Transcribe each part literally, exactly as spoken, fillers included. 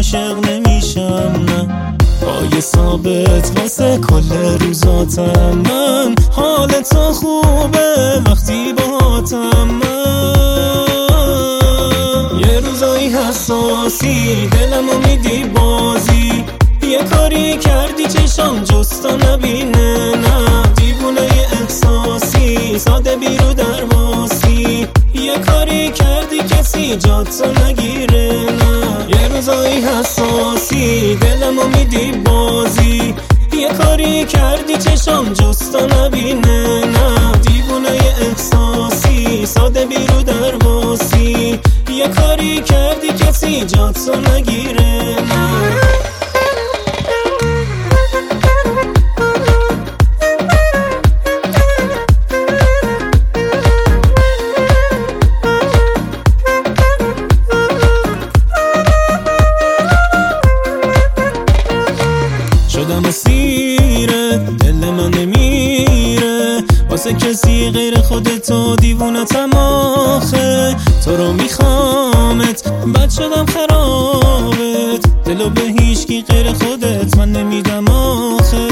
عاشق نمیشم نه. پای ثابت واسه کل روزاتم من. حال تو خوبه وقتی باهاتم من. یه روزایی حساسی دلمو میدی بازی. یه کاری کردی چشام جستا نبینه نه. دیوونه احساسی ساده بیرو درواسی. یه کاری کردی کسی جاتو نگیره نه. یه روزایی حساسی دلمو میدی بازی. یه کاری کردی چشام جستا نبینه نه. دیوونه احساسی ساده بیرو درواسی. یه کاری کردی کسی جاتو نگیره نه. شدم اسیره دل من نمیره واسه کسی غیر خودتو. دیوونتم آخه تو رو میخوامت بد شدم خرابت. دلو به هیچکی غیر خودت من نمیدم آخه.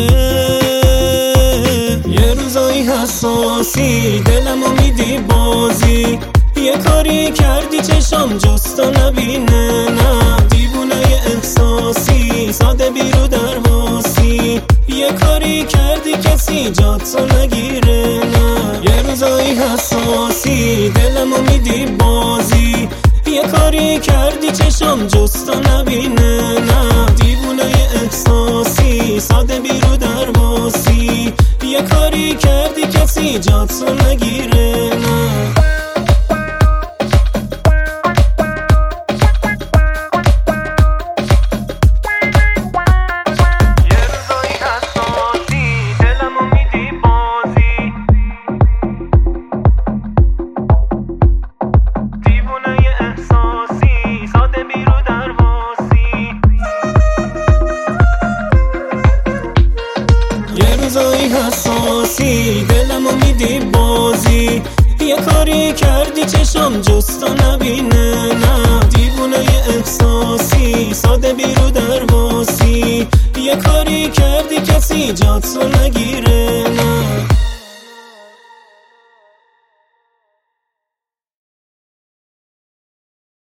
یه روزایی حساسی دلمو میدی بازی. یه کاری کردی چشام جستا نبینه نه. دیوونه احساسی ساده بیرو درواسی. یه کاری کردی کسی جاتو نگیره نه. یه روزایی حساسی دلمو میدی بازی. یه کاری کردی چشام جستا نبینه نه. دیوونه احساسی ساده بیرو درواسی. یه کاری کردی کسی جاتو نگیره نه.